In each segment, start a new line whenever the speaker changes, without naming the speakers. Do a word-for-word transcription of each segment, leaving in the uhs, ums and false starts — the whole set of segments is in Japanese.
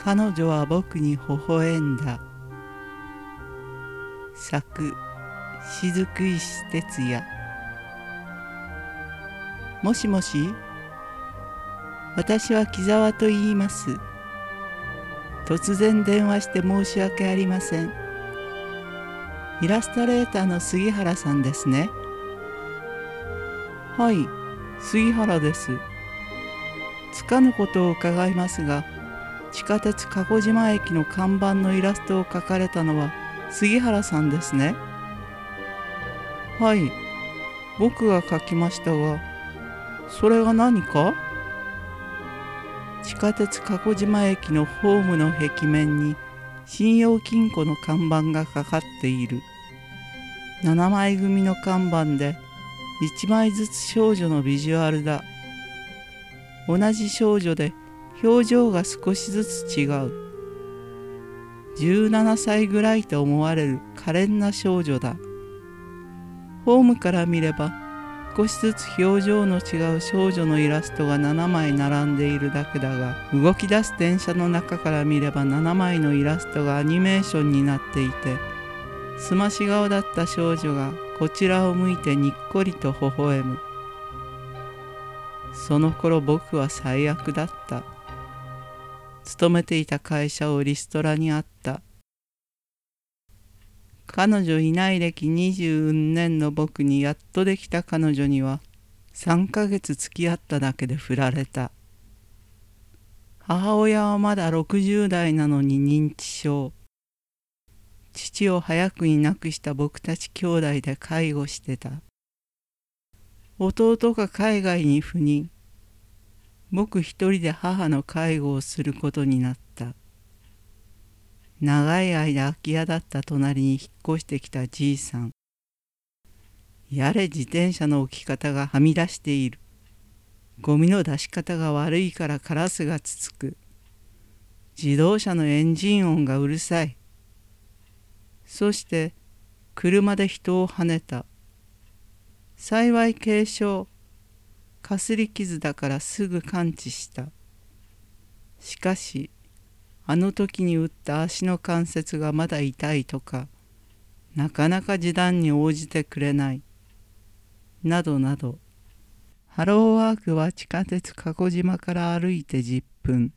彼女は僕に微笑んだ。作、雫石哲也。もしもし、私は木沢と言います。突然電話して申し訳ありません。イラストレーターの杉原さんですね。はい、杉原です。つかぬことを伺いますが、地下鉄鹿児島駅の看板のイラストを描かれたのは杉原さんですね。はい、僕が描きましたが、それが何か？地下鉄鹿児島駅のホームの壁面に信用金庫の看板がかかっている。ななまい組の看板でいちまいずつ少女のビジュアルだ。同じ少女で表情が少しずつ違う。じゅうななさいぐらいと思われる可憐な少女だ。ホームから見れば少しずつ表情の違う少女のイラストがななまい並んでいるだけだが、動き出す電車の中から見ればななまいのイラストがアニメーションになっていて、すまし顔だった少女がこちらを向いてにっこりと微笑む。その頃僕は最悪だった。勤めていた会社をリストラにあった。彼女いない歴にじゅうねんの僕にやっとできた彼女にはさんかげつ付き合っただけで振られた。母親はまだろくじゅうだいなのに認知症。父を早くに亡くした僕たち兄弟で介護してた。弟が海外に赴任。僕一人で母の介護をすることになった。長い間空き家だった隣に引っ越してきたじいさん。やれ自転車の置き方がはみ出している。ゴミの出し方が悪いからカラスがつつく。自動車のエンジン音がうるさい。そして車で人をはねた。幸い軽傷。かすり傷だからすぐ完治した。しかしあの時に打った足の関節がまだ痛いとか、なかなか示談に応じてくれない。などなど。ハローワークは地下鉄鹿児島から歩いてじゅっぷん。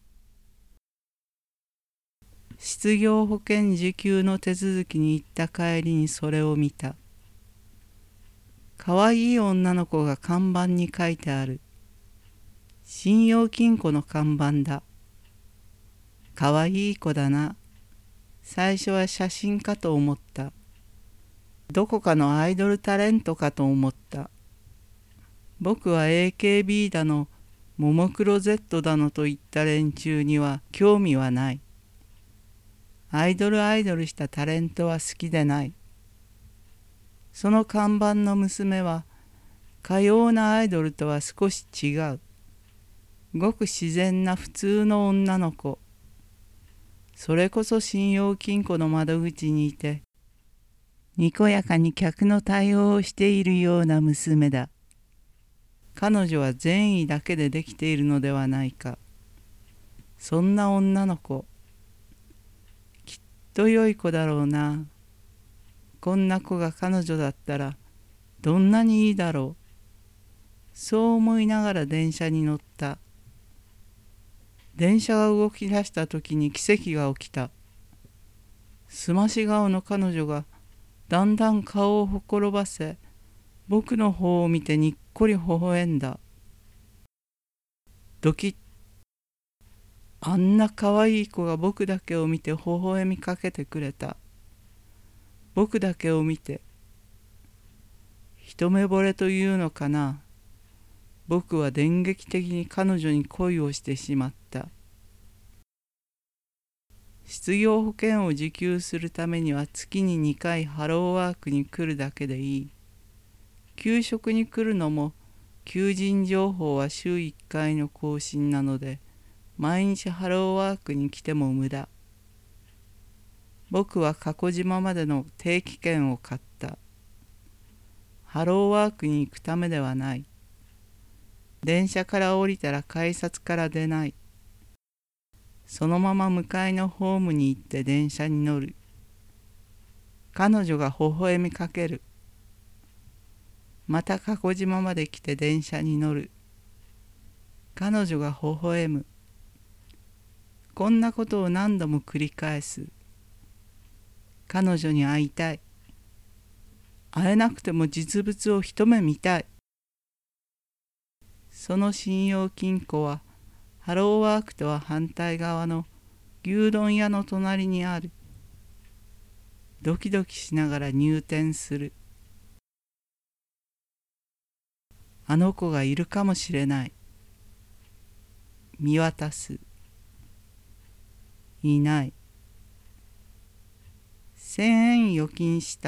失業保険受給の手続きに行った帰りにそれを見た。かわいい女の子が看板に書いてある。信用金庫の看板だ。かわいい子だな。最初は写真かと思った。どこかのアイドルタレントかと思った。僕は エーケービー だの、ももクロ Z だのといった連中には興味はない。アイドルアイドルしたタレントは好きでない。その看板の娘はかようなアイドルとは少し違う。ごく自然な普通の女の子。それこそ信用金庫の窓口にいて、にこやかに客の対応をしているような娘だ。彼女は善意だけでできているのではないか。そんな女の子。きっと良い子だろうな。こんな子が彼女だったらどんなにいいだろう。そう思いながら電車に乗った。電車が動き出した時に奇跡が起きた。すまし顔の彼女がだんだん顔をほころばせ、僕の方を見てにっこり微笑んだ。ドキッ。あんなかわいい子が僕だけを見て微笑みかけてくれた。僕だけを見て。一目惚れというのかな。僕は電撃的に彼女に恋をしてしまった。失業保険を受給するためには月ににかいハローワークに来るだけでいい。給食に来るのも求人情報は週いっかいの更新なので、毎日ハローワークに来ても無駄。僕は鹿児島までの定期券を買った。ハローワークに行くためではない。電車から降りたら改札から出ない。 そのまま向かいのホームに行って電車に乗る。彼女が微笑みかける。また加古島まで来て電車に乗る。彼女が微笑む。こんなことを何度も繰り返す。彼女に会いたい。会えなくても実物を一目見たい。その信用金庫はハローワークとは反対側の牛丼屋の隣にある。ドキドキしながら入店する。あの子がいるかもしれない。見渡す。いない。千円預金した。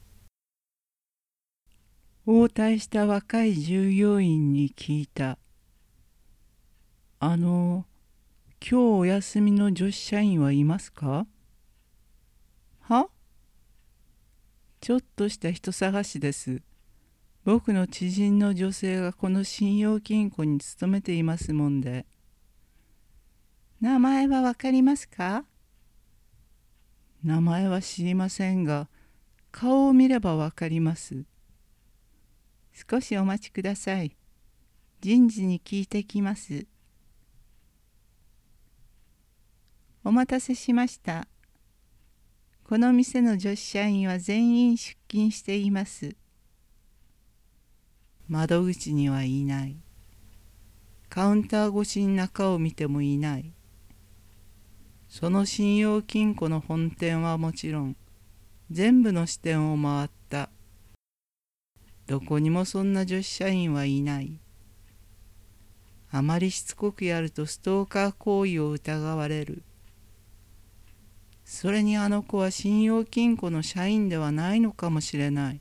応対した若い従業員に聞いた。あの、今日お休みの女子社員はいますか？は？ちょっとした人探しです。僕の知人の女性がこの信用金庫に勤めていますもんで。名前はわかりますか？名前は知りませんが、顔を見ればわかります。少しお待ちください。人事に聞いてきます。お待たせしました。この店の女子社員は全員出勤しています。窓口にはいない。カウンター越しに中を見てもいない。その信用金庫の本店はもちろん、全部の支店を回った。どこにもそんな女子社員はいない。あまりしつこくやるとストーカー行為を疑われる。それにあの子は信用金庫の社員ではないのかもしれない。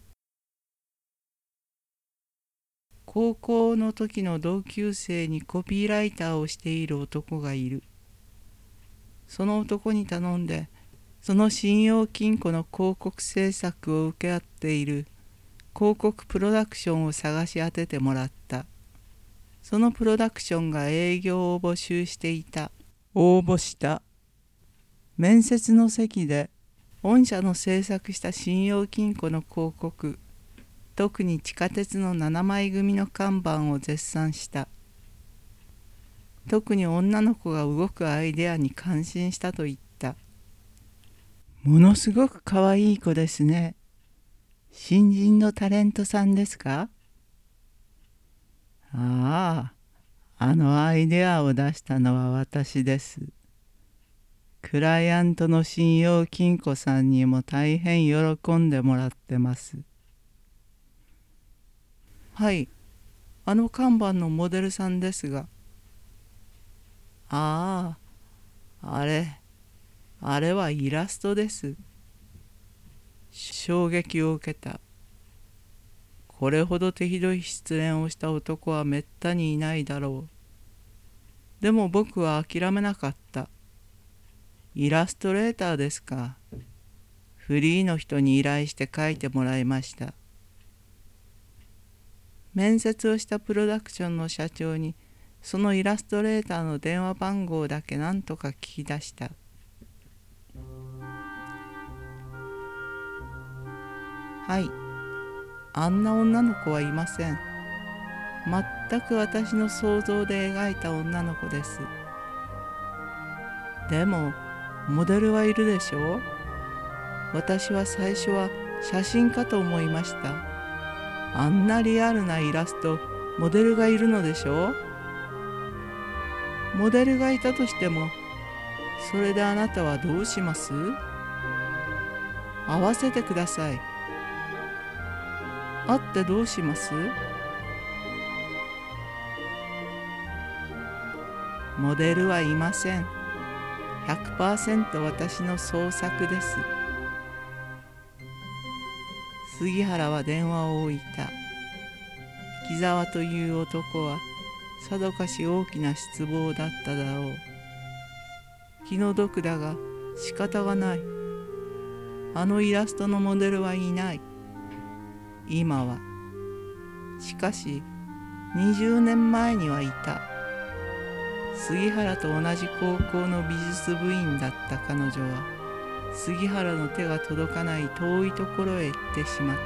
高校の時の同級生にコピーライターをしている男がいる。その男に頼んで、その信用金庫の広告制作を請け負っている広告プロダクションを探し当ててもらった。そのプロダクションが営業を募集していた。応募した。面接の席で、御社の制作した信用金庫の広告、特に地下鉄のななまい組の看板を絶賛した。特に女の子が動くアイデアに感心したと言った。ものすごくかわいい子ですね。新人のタレントさんですか？ああ、あのアイデアを出したのは私です。クライアントの信用金庫さんにも大変喜んでもらってます。はい、あの看板のモデルさんですが。ああ、あれ、あれはイラストです。衝撃を受けた。これほど手ひどい失恋をした男はめったにいないだろう。でも僕は諦めなかった。イラストレーターですか。フリーの人に依頼して描いてもらいました。面接をしたプロダクションの社長にそのイラストレーターの電話番号だけ何とか聞き出した。はい、あんな女の子はいません。全く私の想像で描いた女の子です。でもモデルはいるでしょう。私は最初は写真かと思いました。あんなリアルなイラスト、モデルがいるのでしょう。モデルがいたとしても、それであなたはどうします？会わせてください。会ってどうします？モデルはいません。ひゃくパーセント 私の創作です。杉原は電話を置いた。木沢という男はさぞかし大きな失望だっただろう。気の毒だが仕方がない。あのイラストのモデルはいない。今は。しかしにじゅうねんまえにはいた。 杉原と同じ高校の美術部員だった彼女は、杉原の手が届かない遠いところへ行ってしまった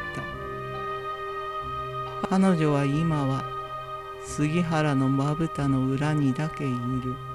。彼女は今は杉原のまぶたの裏にだけいる。